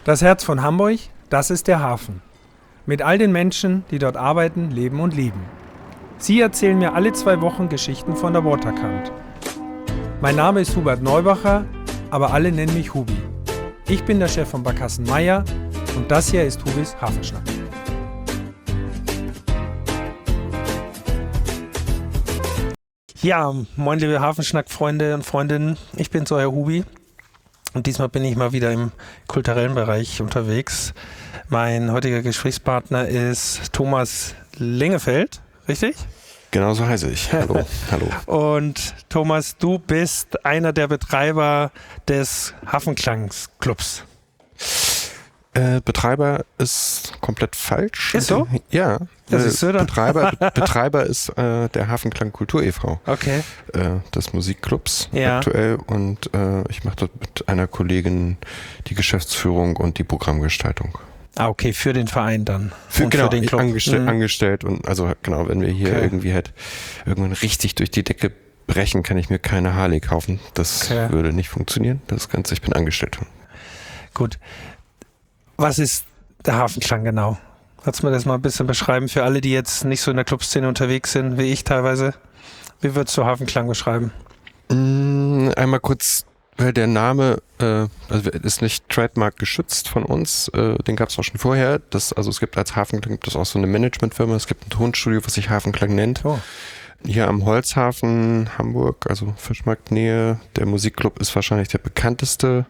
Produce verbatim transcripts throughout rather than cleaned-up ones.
Das Herz von Hamburg, das ist der Hafen. Mit all den Menschen, die dort arbeiten, leben und lieben. Sie erzählen mir alle zwei Wochen Geschichten von der Waterkant. Mein Name ist Hubert Neubacher, aber alle nennen mich Hubi. Ich bin der Chef von Barkassen Meier und das hier ist Hubis Hafenschnack. Ja, moin liebe Hafenschnack-Freunde und Freundinnen, ich bin's, euer Hubi. Und diesmal bin ich mal wieder im kulturellen Bereich unterwegs. Mein heutiger Gesprächspartner ist Thomas Lengefeld, richtig? Genau so heiße ich. Hallo. Hallo. Und Thomas, du bist einer der Betreiber des Hafenklangsclubs. Äh, Betreiber ist komplett falsch. Ist so? Ja. Das ist so dann. Betreiber, Betreiber ist äh, der Hafenklang Kultur e V. Okay. Äh, des Musikclubs Ja. aktuell. Und äh, ich mache dort mit einer Kollegin die Geschäftsführung und die Programmgestaltung. Ah, okay, für den Verein dann. Für, und genau, für den Club. Angestell, Mhm. angestellt und also genau, wenn wir hier Okay. irgendwie halt irgendwann richtig durch die Decke brechen, kann ich mir keine Harley kaufen. Das Okay. würde nicht funktionieren. Das Ganze, ich bin angestellt. Gut. Was ist der Hafenklang genau? Kannst du mir das mal ein bisschen beschreiben für alle, die jetzt nicht so in der Clubszene unterwegs sind, wie ich teilweise? Wie würdest du Hafenklang beschreiben? Mm, Einmal kurz, weil der Name äh, also ist nicht Trademark geschützt von uns, äh, den gab es auch schon vorher. Das, also es gibt als Hafenklang gibt es auch so eine Managementfirma, es gibt ein Tonstudio, was sich Hafenklang nennt. Oh. Hier am Holzhafen Hamburg, also Fischmarktnähe, der Musikclub ist wahrscheinlich der bekannteste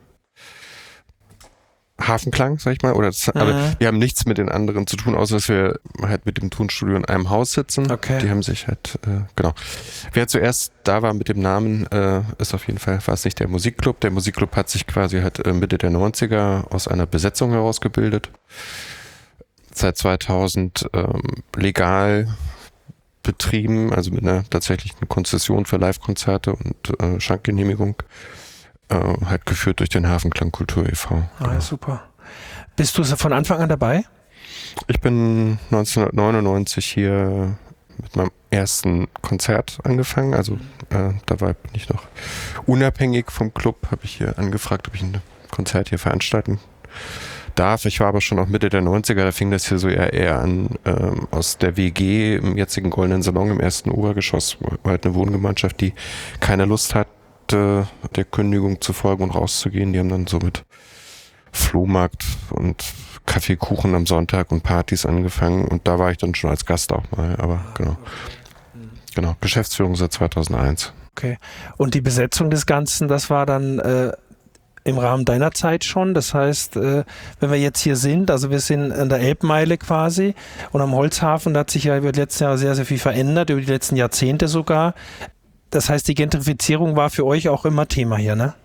Hafenklang, sag ich mal, oder das, Mhm. aber wir haben nichts mit den anderen zu tun, außer dass wir halt mit dem Tonstudio in einem Haus sitzen. Okay. Die haben sich halt, äh, genau. Wer zuerst da war mit dem Namen, äh, ist auf jeden Fall, war es nicht der Musikclub. Der Musikclub hat sich quasi halt äh, Mitte der neunziger aus einer Besetzung herausgebildet. Seit zweitausend ähm, legal betrieben, also mit einer tatsächlichen Konzession für Live-Konzerte und äh, Schankgenehmigung. Äh, halt geführt durch den Hafenklang Kultur e V. Ah, ja, super. Bist du von Anfang an dabei? Ich bin neunzehnhundertneunundneunzig hier mit meinem ersten Konzert angefangen. Also äh, da war bin ich noch unabhängig vom Club, habe ich hier angefragt, ob ich ein Konzert hier veranstalten darf. Ich war aber schon auch Mitte der neunziger, da fing das hier so eher, eher an ähm, aus der W G im jetzigen Goldenen Salon im ersten Obergeschoss, war halt eine Wohngemeinschaft, die keine Lust hat, der Kündigung zu folgen und rauszugehen. Die haben dann so mit Flohmarkt und Kaffeekuchen am Sonntag und Partys angefangen und da war ich dann schon als Gast auch mal, aber genau. Genau, Geschäftsführung seit zweitausendeins. Okay. Und die Besetzung des Ganzen, das war dann äh, im Rahmen deiner Zeit schon? Das heißt, äh, wenn wir jetzt hier sind, also wir sind an der Elbmeile quasi und am Holzhafen, da hat sich ja über die letzten Jahre sehr, sehr viel verändert, über die letzten Jahrzehnte sogar. Das heißt, die Gentrifizierung war für euch auch immer Thema hier, ne?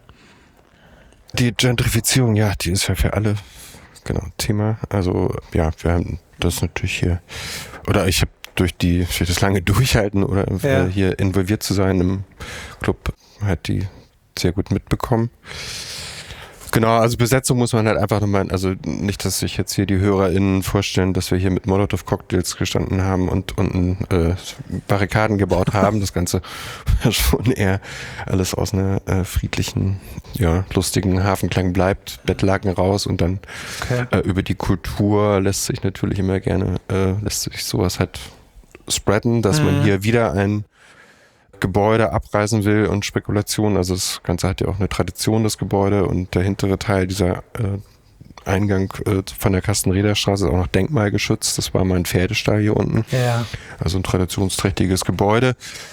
Die Gentrifizierung, ja, die ist ja für alle genau Thema. Also ja, wir haben das natürlich hier, oder ich habe durch die durch das lange Durchhalten oder Ja. äh, hier involviert zu sein im Club halt die sehr gut mitbekommen. Genau, also Besetzung muss man halt einfach nochmal, also nicht, dass sich jetzt hier die HörerInnen vorstellen, dass wir hier mit Molotow-Cocktails gestanden haben und unten äh, Barrikaden gebaut haben. Das Ganze war schon eher alles aus einer äh, friedlichen, ja, lustigen Hafenklang bleibt, Bettlaken raus und dann Okay. äh, über die Kultur lässt sich natürlich immer gerne, äh, lässt sich sowas halt spreaden, dass Mhm. man hier wieder ein Gebäude abreißen will und Spekulation. Also das Ganze hat ja auch eine Tradition, das Gebäude, und der hintere Teil dieser äh, Eingang äh, von der Kastenräderstraße ist auch noch denkmalgeschützt. Das war mal ein Pferdestall hier unten. Ja. Also ein traditionsträchtiges Gebäude.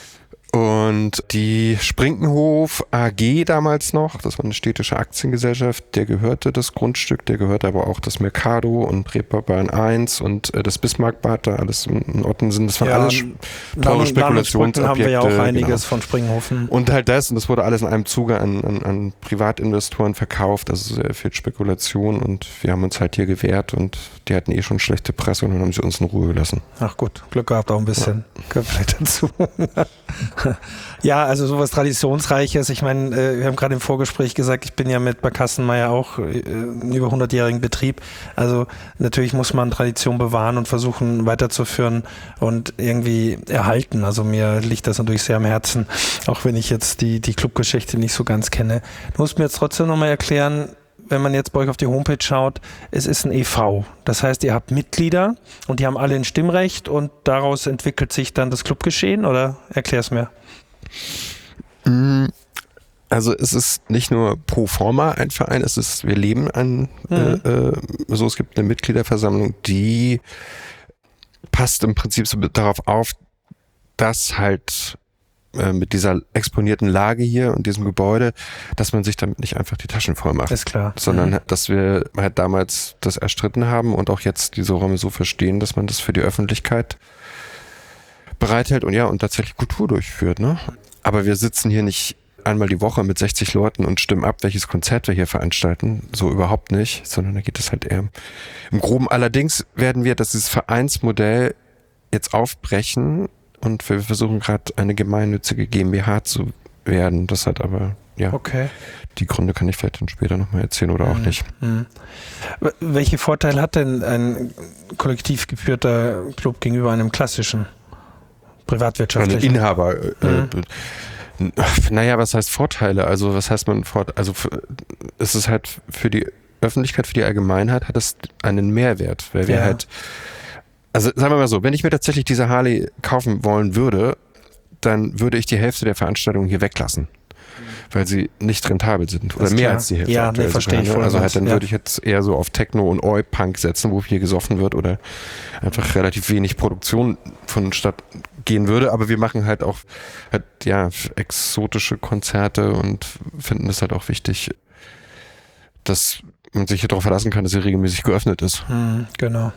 Und die Sprinkenhof A G damals noch, das war eine städtische Aktiengesellschaft, der gehörte das Grundstück, der gehörte aber auch das Mercado und Reeperbahn eins und äh, das Bismarckbad da, alles in Ottensen. Das waren Ja, alles teure Spekulationsobjekte. haben wir ja auch einiges genau. von Springhofen. Und halt das, und das wurde alles in einem Zuge an, an, an Privatinvestoren verkauft, also sehr viel Spekulation, und wir haben uns halt hier gewehrt und die hatten eh schon schlechte Presse und dann haben sie uns in Ruhe gelassen. Ach gut, Glück gehabt auch ein bisschen. Gehört vielleicht dazu. Ja, also sowas Traditionsreiches. Ich meine, äh, wir haben gerade im Vorgespräch gesagt, ich bin ja mit Barkassen Meier auch äh, einen über hundertjährigen Betrieb. Also natürlich muss man Tradition bewahren und versuchen weiterzuführen und irgendwie erhalten. Also mir liegt das natürlich sehr am Herzen, auch wenn ich jetzt die, die Clubgeschichte nicht so ganz kenne. Du musst mir jetzt trotzdem nochmal erklären, wenn man jetzt bei euch auf die Homepage schaut, es ist ein E V. Das heißt, ihr habt Mitglieder und die haben alle ein Stimmrecht und daraus entwickelt sich dann das Clubgeschehen, oder erklär's mir? Also es ist nicht nur pro forma ein Verein, es ist, wir leben an, mhm. äh, so es gibt eine Mitgliederversammlung, die passt im Prinzip so darauf auf, dass halt äh, mit dieser exponierten Lage hier und diesem Gebäude, dass man sich damit nicht einfach die Taschen voll macht. Ist klar. Sondern mhm. dass wir halt damals das erstritten haben und auch jetzt diese Räume so verstehen, dass man das für die Öffentlichkeit bereithält und ja, und tatsächlich Kultur durchführt, ne? Aber wir sitzen hier nicht einmal die Woche mit sechzig Leuten und stimmen ab, welches Konzert wir hier veranstalten. So überhaupt nicht, sondern da geht es halt eher im Groben. Allerdings werden wir dieses Vereinsmodell jetzt aufbrechen und wir versuchen gerade eine gemeinnützige GmbH zu werden. Das hat aber, ja, okay. Die Gründe kann ich vielleicht dann später nochmal erzählen oder auch mhm. nicht. Mhm. Welche Vorteile hat denn ein kollektiv geführter Club gegenüber einem klassischen privatwirtschaftlichen? Ein Inhaber. Mhm. Äh, Naja, was heißt Vorteile? Also was heißt man Vorteile? Also es ist halt für die Öffentlichkeit, für die Allgemeinheit hat es einen Mehrwert, weil wir ja. halt, also sagen wir mal so, wenn ich mir tatsächlich diese Harley kaufen wollen würde, dann würde ich die Hälfte der Veranstaltungen hier weglassen, weil sie nicht rentabel sind oder mehr klar. als die Hälfte. Ja, nee, verstehe ich. Also halt, dann ja. würde ich jetzt eher so auf Techno und Oi-Punk setzen, wo hier gesoffen wird oder einfach relativ wenig Produktion vonstatt gehen würde, aber wir machen halt auch halt, ja, exotische Konzerte und finden es halt auch wichtig, dass man sich hier darauf verlassen kann, dass sie regelmäßig geöffnet ist. Mhm, genau.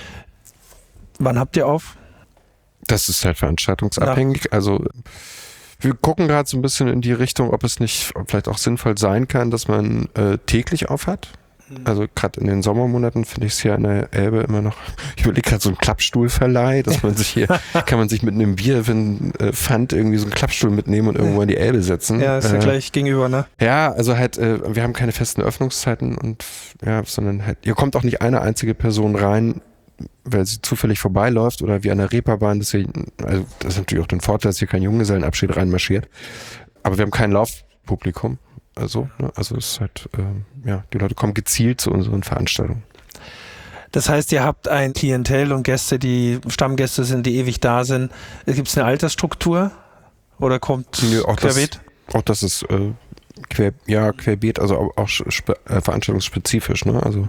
Wann habt ihr auf? Das ist halt veranstaltungsabhängig. Na. Also wir gucken gerade so ein bisschen in die Richtung, ob es nicht vielleicht auch sinnvoll sein kann, dass man äh, täglich auf hat. Also gerade in den Sommermonaten finde ich es hier an der Elbe immer noch, ich überlege gerade so einen Klappstuhlverleih, dass man sich hier, kann man sich mit einem Bier, wenn äh, Pfand irgendwie so einen Klappstuhl mitnehmen und irgendwo in die Elbe setzen. Ja, ist ja äh, gleich gegenüber, ne? Ja, also halt, äh, wir haben keine festen Öffnungszeiten und ja, sondern halt, hier kommt auch nicht eine einzige Person rein, weil sie zufällig vorbeiläuft oder wie an der Reeperbahn, dass hier, also das ist natürlich auch den Vorteil, dass hier kein Junggesellenabschied reinmarschiert. Aber wir haben kein Laufpublikum. Also, ne, also es ist halt, ähm, ja, die Leute kommen gezielt zu unseren Veranstaltungen. Das heißt, ihr habt ein Klientel und Gäste, die Stammgäste sind, die ewig da sind. Gibt es eine Altersstruktur oder kommt nee, auch querbeet? Das, auch das ist äh, quer, ja, querbeet, also auch, auch spe- äh, veranstaltungsspezifisch, ne? Also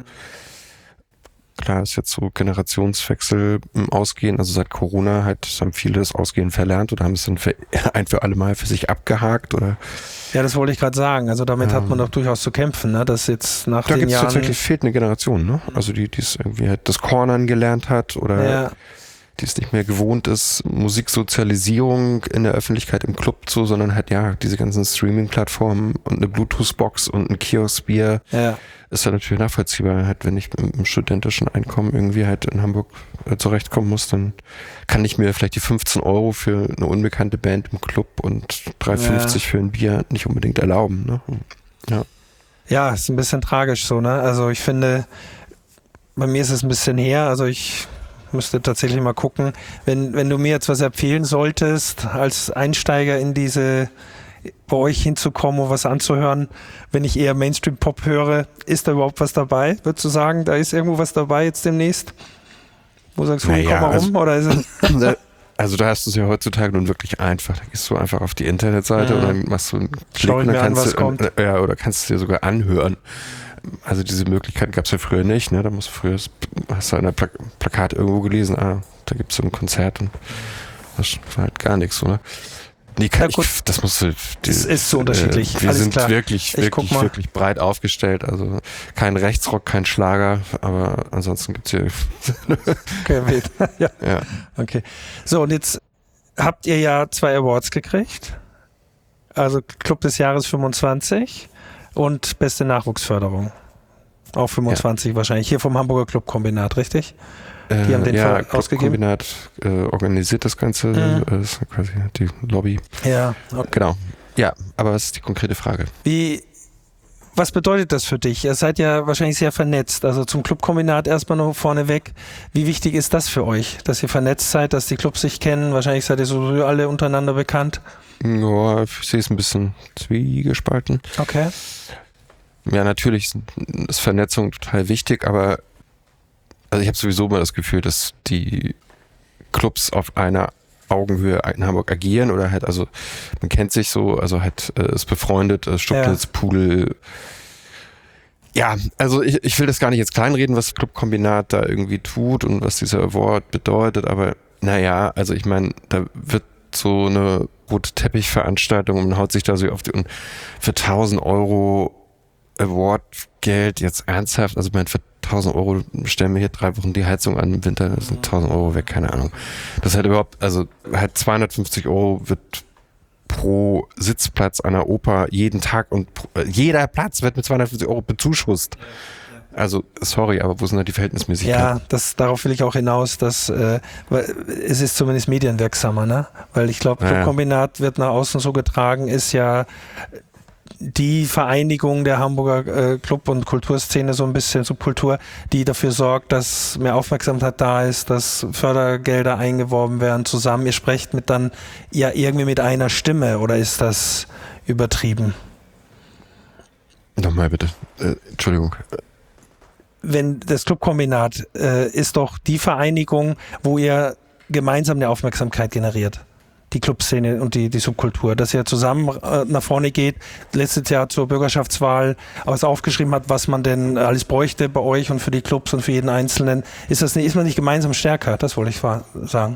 klar ist jetzt so Generationswechsel im Ausgehen, also seit Corona halt haben viele das Ausgehen verlernt oder haben es dann für, ein für alle Mal für sich abgehakt oder. Ja, das wollte ich gerade sagen. Also damit ähm, hat man doch durchaus zu kämpfen, ne? Dass jetzt nach da den gibt's Jahren... tatsächlich fehlt eine Generation, ne? Also die, die es irgendwie halt das Cornern gelernt hat oder ja. die es nicht mehr gewohnt ist, Musiksozialisierung in der Öffentlichkeit im Club zu, sondern halt ja, diese ganzen Streaming-Plattformen und eine Bluetooth-Box und ein Kioskbier. Ja. Ist ja natürlich nachvollziehbar. Halt, wenn ich mit einem studentischen Einkommen irgendwie halt in Hamburg äh, zurechtkommen muss, dann kann ich mir vielleicht die fünfzehn Euro für eine unbekannte Band im Club und drei fünfzig ja. für ein Bier nicht unbedingt erlauben. Ne? Ja. Ja, ist ein bisschen tragisch so, ne? Also ich finde, bei mir ist es ein bisschen her, also ich müsste tatsächlich mal gucken, wenn, wenn du mir jetzt was empfehlen solltest, als Einsteiger in diese, bei euch hinzukommen und was anzuhören, wenn ich eher Mainstream-Pop höre, ist da überhaupt was dabei? Würdest du sagen, da ist irgendwo was dabei jetzt demnächst? Wo sagst du, naja, komm mal also, rum? Oder ist es also da hast du es ja heutzutage nun wirklich einfach. Da gehst du einfach auf die Internetseite mhm. und dann machst du einen Klick und dann kannst du, kommt. Ja, oder kannst du dir sogar anhören. Also diese Möglichkeit gab es ja früher nicht, ne? Da musst du früher, hast du an der Pla- Plakat irgendwo gelesen, ah, da gibt es so ein Konzert und das war halt gar nichts, oder? Nee, kann ja, ich, das musst du. Das ist so unterschiedlich. Äh, wir Alles sind klar. wirklich, wirklich, wirklich breit aufgestellt. Also kein Rechtsrock, kein Schlager, aber ansonsten gibt's hier. Okay, ja. ja. Okay. So, und jetzt habt ihr ja zwei Awards gekriegt. Also Club des Jahres fünfundzwanzig und beste Nachwuchsförderung. Auch fünfundzwanzig ja. wahrscheinlich. Hier vom Hamburger Clubkombinat, richtig? Die haben den ja, Ver- ausgegeben. Kombinat äh, organisiert das Ganze, mhm. das ist quasi die Lobby. Ja, okay. Genau. Ja, aber was ist die konkrete Frage? Wie, was bedeutet das für dich? Ihr seid ja wahrscheinlich sehr vernetzt. Also zum Clubkombinat erstmal noch vorneweg. Wie wichtig ist das für euch, dass ihr vernetzt seid, dass die Clubs sich kennen? Wahrscheinlich seid ihr sowieso alle untereinander bekannt. Ja, ich sehe es ein bisschen zwiegespalten. Okay. ja, natürlich ist Vernetzung total wichtig, aber also ich habe sowieso immer das Gefühl, dass die Clubs auf einer Augenhöhe in Hamburg agieren oder halt, also man kennt sich so, also halt äh, ist befreundet, äh, Stucklitz, ja. Pudel. Ja, also ich, ich will das gar nicht jetzt kleinreden, was Clubkombinat da irgendwie tut und was dieser Award bedeutet, aber naja, also ich meine, da wird so eine rote Teppichveranstaltung und man haut sich da so auf die, und für tausend Euro Award-Geld jetzt ernsthaft, also ich meine, für tausend Euro stellen wir hier drei Wochen die Heizung an im Winter, das sind tausend Euro weg, keine Ahnung. Das hat überhaupt, also halt zweihundertfünfzig Euro wird pro Sitzplatz an der Oper jeden Tag und pro, jeder Platz wird mit zweihundertfünfzig Euro bezuschusst. Also, sorry, aber wo sind da die Verhältnismäßigkeiten? Ja, das, darauf will ich auch hinaus, dass äh, es ist zumindest medienwirksamer, ne? Weil ich glaube, Clubkombinat wird nach außen so getragen, ist ja die Vereinigung der Hamburger äh, Club- und Kulturszene, so ein bisschen Subkultur, die dafür sorgt, dass mehr Aufmerksamkeit da ist, dass Fördergelder eingeworben werden zusammen. Ihr sprecht mit dann ja irgendwie mit einer Stimme, oder ist das übertrieben? Nochmal bitte. Äh, Entschuldigung. Wenn das Clubkombinat äh, ist doch die Vereinigung, wo ihr gemeinsam eine Aufmerksamkeit generiert. Die Clubszene und die, die Subkultur, dass ihr zusammen äh, nach vorne geht, letztes Jahr zur Bürgerschaftswahl was aufgeschrieben hat, was man denn alles bräuchte bei euch und für die Clubs und für jeden Einzelnen. Ist das nicht, ist man nicht gemeinsam stärker? Das wollte ich sagen.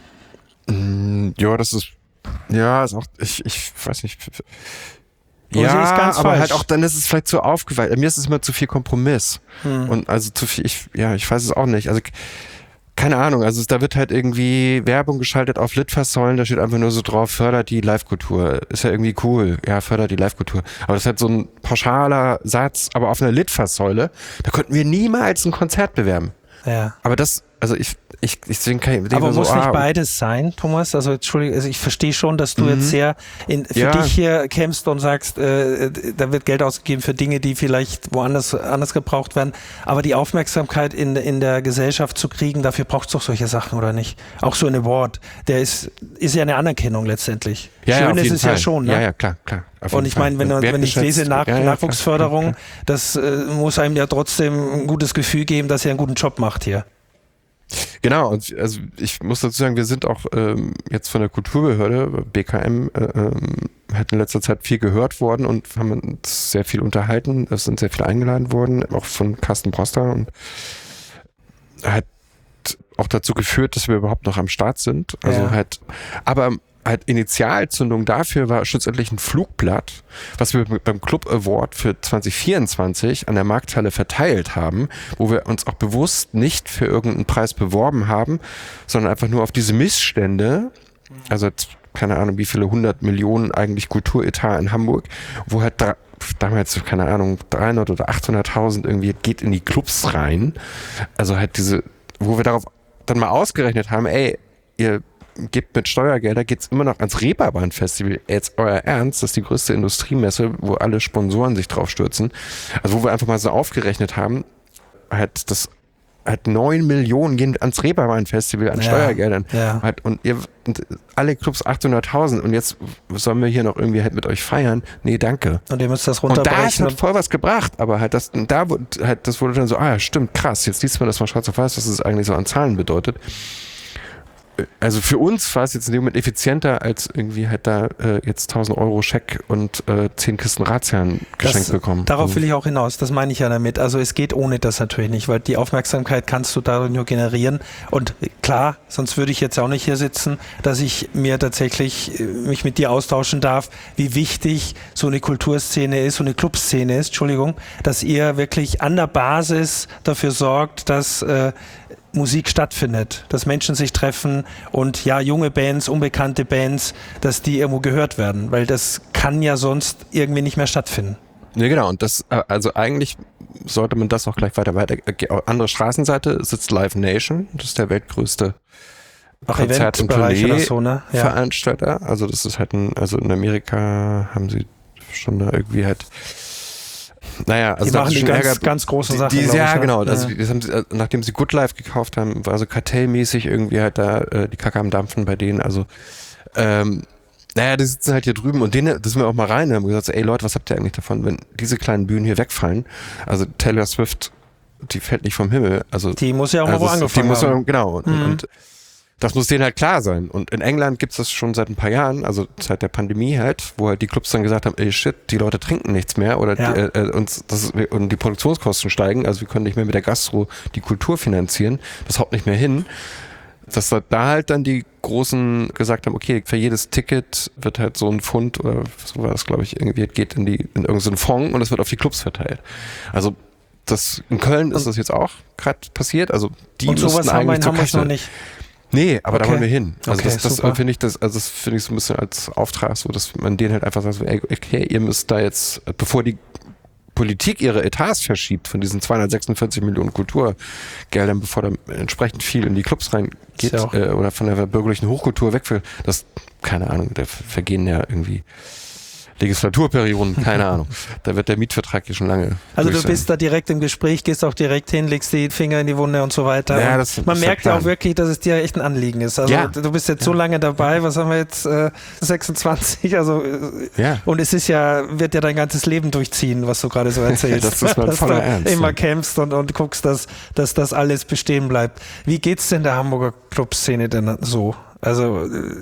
Mm, ja, das ist, ja, ist auch, ich, ich weiß nicht. Oder ja, ist ganz aber falsch. halt auch dann ist es vielleicht zu aufgeweicht. Mir ist es immer zu viel Kompromiss. Hm. Und also zu viel, ich, ja, ich weiß es auch nicht. Also keine Ahnung, also da wird halt irgendwie Werbung geschaltet auf Litfaßsäulen, da steht einfach nur so drauf, fördert die Live-Kultur. Ist ja irgendwie cool, ja, fördert die Live-Kultur. Aber das ist halt so ein pauschaler Satz, aber auf einer Litfaßsäule, da könnten wir niemals ein Konzert bewerben. Ja. Aber das, also ich, ich, ich deswegen kann ich, aber so, muss ah, nicht beides sein, Thomas? Also Entschuldigung, also ich verstehe schon, dass du mhm. jetzt sehr in, für ja. dich hier kämpfst und sagst, äh, da wird Geld ausgegeben für Dinge, die vielleicht woanders anders gebraucht werden. Aber die Aufmerksamkeit in, in der Gesellschaft zu kriegen, dafür braucht es doch solche Sachen, oder nicht? Auch so ein Award, der ist, ist ja eine Anerkennung letztendlich. Ja, Schön ja, ist es Fall. ja schon, ne? Ja, ja, klar, klar. Und ich meine, wenn, wenn ich lese Nach ja, ja, Nachwuchsförderung, klar, klar. das äh, muss einem ja trotzdem ein gutes Gefühl geben, dass ihr einen guten Job macht hier. Genau, und also ich muss dazu sagen, wir sind auch ähm, jetzt von der Kulturbehörde, B K M, äh, ähm, hat in letzter Zeit viel gehört worden und haben uns sehr viel unterhalten. Es sind sehr viele eingeladen worden, auch von Carsten Broster, und hat auch dazu geführt, dass wir überhaupt noch am Start sind. Also ja. halt, aber halt Initialzündung dafür war schlussendlich ein Flugblatt, was wir beim Club Award für zwanzig vierundzwanzig an der Markthalle verteilt haben, wo wir uns auch bewusst nicht für irgendeinen Preis beworben haben, sondern einfach nur auf diese Missstände, also jetzt, keine Ahnung, wie viele hundert Millionen eigentlich Kulturetat in Hamburg, wo halt da, damals, keine Ahnung, dreihundert oder achthunderttausend irgendwie geht in die Clubs rein. Also halt diese, wo wir darauf dann mal ausgerechnet haben, ey, ihr gebt mit Steuergelder, geht's immer noch ans Reeperbahn-Festival. Jetzt euer Ernst, das ist die größte Industriemesse, wo alle Sponsoren sich drauf stürzen. Also wo wir einfach mal so aufgerechnet haben, halt das halt neun Millionen gehen ans Reeperbahn-Festival an ja, Steuergeldern. Ja. Halt, und ihr und alle Clubs achthunderttausend und jetzt sollen wir hier noch irgendwie halt mit euch feiern. Nee, danke. Und ihr müsst das Und runterbrechen. da hat voll was gebracht, aber halt das, da wurde, halt, das wurde dann so, ah ja, stimmt, krass, jetzt liest man das mal schwarz auf weiß, was es eigentlich so an Zahlen bedeutet. Also für uns war es jetzt in dem Moment effizienter, als irgendwie halt da äh, jetzt tausend Euro Scheck und äh, zehn Kisten Ratsherren geschenkt das, bekommen. Darauf will ich auch hinaus, das meine ich ja damit. Also es geht ohne das natürlich nicht, weil die Aufmerksamkeit kannst du dadurch nur generieren. Und klar, sonst würde ich jetzt auch nicht hier sitzen, dass ich mir tatsächlich äh, mich mit dir austauschen darf, wie wichtig so eine Kulturszene ist, so eine Clubszene ist, Entschuldigung, dass ihr wirklich an der Basis dafür sorgt, dass äh, Musik stattfindet, dass Menschen sich treffen und ja, junge Bands, unbekannte Bands, dass die irgendwo gehört werden, weil das kann ja sonst irgendwie nicht mehr stattfinden. Ja, genau, und das, also eigentlich sollte man das auch gleich weiter weiter, andere Straßenseite sitzt Live Nation, das ist der weltgrößte Auch Konzert- und Tournee-Veranstalter. So, ne? Ja. Also das ist halt ein, also in Amerika haben sie schon da irgendwie halt Naja, also die machen die ganz, Ärger, ganz großen Sachen. Die, die, ja, ich, genau. Ja. Also, das haben sie, nachdem sie Good Life gekauft haben, war so kartellmäßig irgendwie halt da äh, die Kacke am Dampfen bei denen. Also, ähm, Naja, die sitzen halt hier drüben und denen, das sind wir auch mal rein und haben gesagt, so, ey Leute, was habt ihr eigentlich davon, wenn diese kleinen Bühnen hier wegfallen? Also Taylor Swift, die fällt nicht vom Himmel. Also die muss ja auch also mal wo angefangen die muss haben. Man, genau. Und, Mhm. und das muss denen halt klar sein. Und in England gibt's das schon seit ein paar Jahren, also seit der Pandemie halt, wo halt die Clubs dann gesagt haben, ey shit, die Leute trinken nichts mehr oder Ja. die, äh, uns, das ist, und die Produktionskosten steigen, also wir können nicht mehr mit der Gastro die Kultur finanzieren, das haut nicht mehr hin. Dass da halt dann die Großen gesagt haben, okay, für jedes Ticket wird halt so ein Pfund oder so war das, glaube ich, irgendwie geht in die in irgendeinen Fonds und das wird auf die Clubs verteilt. Also das in Köln ist das jetzt auch gerade passiert. Also die Und sowas müssten haben wir in eigentlich zur Hamburg Kasse. noch nicht. Nee, aber Okay. da wollen wir hin. Also Okay, das, das super. finde ich das, also das finde ich so ein bisschen als Auftrag, so dass man denen halt einfach sagt, so, ey, okay, ihr müsst da jetzt, bevor die Politik ihre Etats verschiebt von diesen zweihundertsechsundvierzig Millionen Kulturgeldern, bevor da entsprechend viel in die Clubs reingeht Ist ja auch- äh, oder von der bürgerlichen Hochkultur weg will, das, keine Ahnung, da vergehen ja irgendwie Legislaturperioden, keine Ahnung. Da wird der Mietvertrag hier schon lange Also durch du sein. bist da direkt im Gespräch, gehst auch direkt hin, legst die Finger in die Wunde und so weiter. Ja, Und das- das man ist der merkt ja auch Plan. wirklich, dass es dir echt ein Anliegen ist. Also Ja. du bist jetzt so lange dabei, was haben wir jetzt, äh, sechsundzwanzig, also äh, Ja. und es ist ja, wird ja dein ganzes Leben durchziehen, was du gerade so erzählst. Das ist mein dass voller du Ernst, immer ja. kämpfst und, und guckst, dass, dass das alles bestehen bleibt. Wie geht's denn der Hamburger Clubszene denn so? Also äh,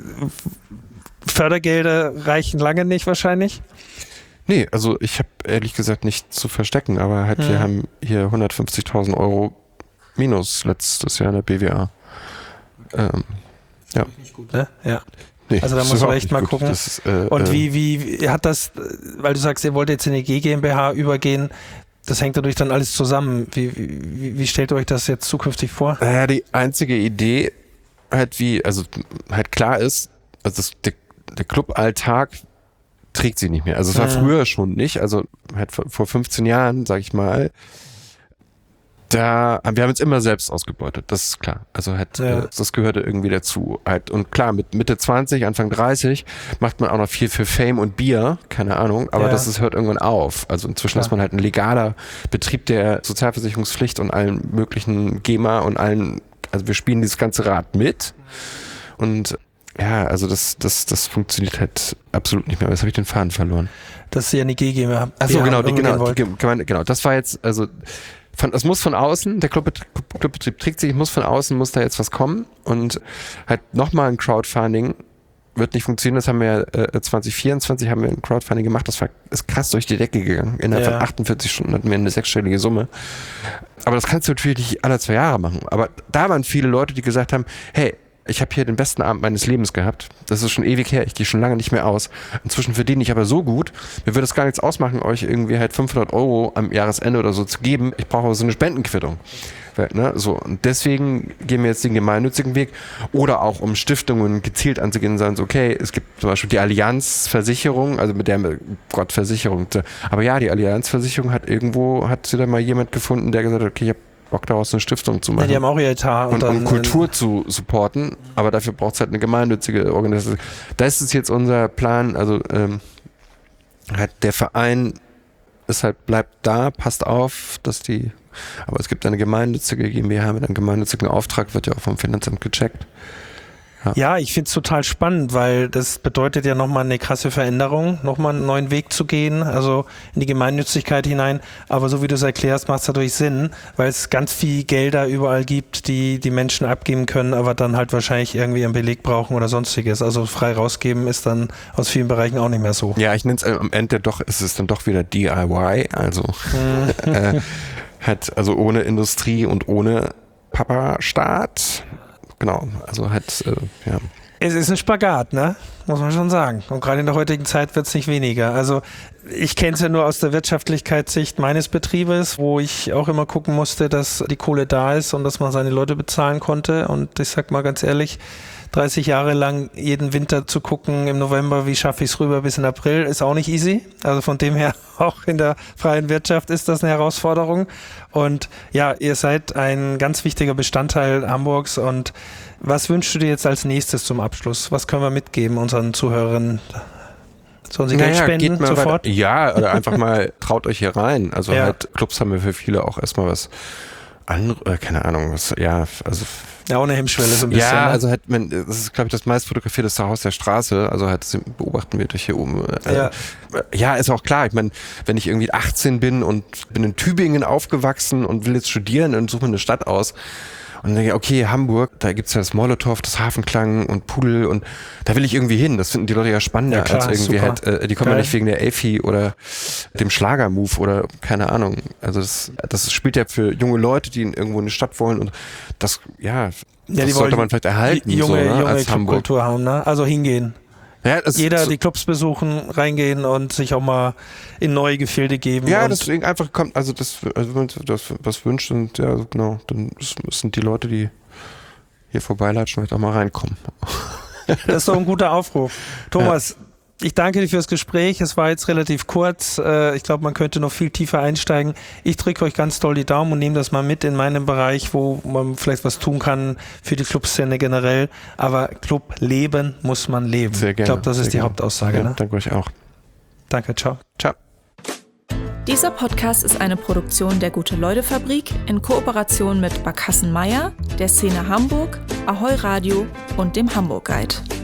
Fördergelder reichen lange nicht wahrscheinlich. Nee, also ich habe ehrlich gesagt nichts zu verstecken, aber halt wir Hm. haben hier hundertfünfzigtausend Euro minus letztes Jahr in der B W A. Ähm, ja. Ne? Ja. Nee, Also da das muss ist man überhaupt echt nicht mal gut. gucken. Das ist, äh, Und äh, wie, wie, wie hat das, weil du sagst, ihr wollt jetzt in die G GmbH übergehen, das hängt natürlich dann alles zusammen. Wie, wie, wie stellt ihr euch das jetzt zukünftig vor? Naja, die einzige Idee halt wie, also halt klar ist, also das, der, der Cluballtag trägt sie nicht mehr. Also es war Mhm. früher schon nicht, also halt vor, vor fünfzehn Jahren, sag ich mal, da, wir haben uns immer selbst ausgebeutet, das ist klar. Also halt, Ja. äh, das gehörte irgendwie dazu. Halt, und klar, mit Mitte zwanzig, Anfang dreißig macht man auch noch viel für Fame und Bier, keine Ahnung, aber Ja. das ist, hört irgendwann auf. Also inzwischen Klar. ist man halt ein legaler Betrieb der Sozialversicherungspflicht und allen möglichen GEMA und allen, also wir spielen dieses ganze Rad mit und ja, also das, das, das funktioniert halt absolut nicht mehr. Jetzt habe ich den Faden verloren. Dass ihr in die G GmbH Ach so, genau, die, übergehen genau, wollt. die, Gemeinde- genau. Das war jetzt, also von, es muss von außen, der Clubbetrieb, Clubbetrieb trägt sich, muss von außen, muss da jetzt was kommen und halt nochmal ein Crowdfunding wird nicht funktionieren. Das haben wir äh, zwanzig vierundzwanzig haben wir ein Crowdfunding gemacht. Das war ist krass durch die Decke gegangen. Innerhalb Ja. von achtundvierzig Stunden hatten wir eine sechsstellige Summe. Aber das kannst du natürlich nicht alle zwei Jahre machen. Aber da waren viele Leute, die gesagt haben, hey, ich habe hier den besten Abend meines Lebens gehabt. Das ist schon ewig her. Ich gehe schon lange nicht mehr aus. Inzwischen verdiene ich aber so gut. Mir würde es gar nichts ausmachen, euch irgendwie halt fünfhundert Euro am Jahresende oder so zu geben. Ich brauche aber so eine Spendenquittung. Weil, ne, so. Und deswegen gehen wir jetzt den gemeinnützigen Weg. Oder auch um Stiftungen gezielt anzugehen und sagen so, okay, es gibt zum Beispiel die Allianzversicherung, also mit der, Gott, Versicherung. Aber ja, die Allianzversicherung hat irgendwo, hat sie da mal jemand gefunden, der gesagt hat, okay, ich habe Bock daraus eine Stiftung zu Ja, machen. die haben auch ihr Etat. Und, Und dann, um Kultur zu supporten, aber dafür braucht es halt eine gemeinnützige Organisation. Das ist jetzt unser Plan, also ähm, halt der Verein ist halt, bleibt da, passt auf, dass die, aber es gibt eine gemeinnützige GmbH mit einem gemeinnützigen Auftrag, wird ja auch vom Finanzamt gecheckt. Ja, ich finde es total spannend, weil das bedeutet ja nochmal eine krasse Veränderung, nochmal einen neuen Weg zu gehen, also in die Gemeinnützigkeit hinein. Aber so wie du es erklärst, macht es natürlich Sinn, weil es ganz viel Gelder überall gibt, die die Menschen abgeben können, aber dann halt wahrscheinlich irgendwie einen Beleg brauchen oder sonstiges. Also frei rausgeben ist dann aus vielen Bereichen auch nicht mehr so. Ja, ich nenne es am Ende doch, ist es dann doch wieder D I Y, also äh, halt, also ohne Industrie und ohne Papa-Staat. Genau, also halt, äh, ja. Es ist ein Spagat, ne? Muss man schon sagen. Und gerade in der heutigen Zeit wird es nicht weniger. Also ich kenne es ja nur aus der Wirtschaftlichkeitssicht meines Betriebes, wo ich auch immer gucken musste, dass die Kohle da ist und dass man seine Leute bezahlen konnte. Und ich sag mal ganz ehrlich, dreißig Jahre lang jeden Winter zu gucken im November, wie schaffe ich es rüber bis in April, ist auch nicht easy. Also von dem her, auch in der freien Wirtschaft ist das eine Herausforderung. Und ja, ihr seid ein ganz wichtiger Bestandteil Hamburgs. Und was wünschst du dir jetzt als nächstes zum Abschluss? Was können wir mitgeben unseren Zuhörern? Sollen sie Geld Naja, spenden geht mal sofort? weiter. Ja, oder einfach mal traut euch hier rein. Also Ja. halt Clubs haben wir für viele auch erstmal was andere, keine Ahnung, was, ja, also. Ja, auch eine Hemmschwelle so ein bisschen. Ja, ne? also halt, man, das ist, glaube ich, das meist fotografierte Haus der Straße, also halt beobachten wir durch hier oben. Äh, ja. ja, ist auch klar, ich meine, wenn ich irgendwie achtzehn bin und bin in Tübingen aufgewachsen und will jetzt studieren und suche mir eine Stadt aus, und dann denke ich, okay, Hamburg, da gibt's ja das Molotow, das Hafenklang und Pudel und da will ich irgendwie hin. Das finden die Leute ja spannender Ja, klar, als irgendwie super. halt, äh, die kommen Geil. ja nicht wegen der Elfi oder dem Schlagermove oder keine Ahnung. Also das, das spielt ja für junge Leute, die in irgendwo in eine Stadt wollen und das, ja, Ja, das die sollte wollen man vielleicht erhalten, junge, so, ne, junge als Hamburg. Clubkultur haben, ne? Also hingehen. Ja, das, Jeder so, die Clubs besuchen, reingehen und sich auch mal in neue Gefilde geben. ja, und deswegen einfach kommt, also das, also wenn man sich das was wünscht, und ja, genau, dann sind die Leute, die hier vorbeilatschen, vielleicht auch mal reinkommen. Das ist doch ein guter Aufruf. Thomas, ja. Ich danke dir fürs Gespräch. Es war jetzt relativ kurz. Ich glaube, man könnte noch viel tiefer einsteigen. Ich drücke euch ganz doll die Daumen und nehme das mal mit in meinem Bereich, wo man vielleicht was tun kann für die Clubszene generell. Aber Club leben muss man leben. Sehr gerne. Ich glaube, das ist die gerne. Hauptaussage. Ja, ne? Danke euch auch. Danke, ciao. Ciao. Dieser Podcast ist eine Produktion der Gute-Leute-Fabrik in Kooperation mit Barkassen Meier, der Szene Hamburg, Ahoi Radio und dem Hamburg Guide.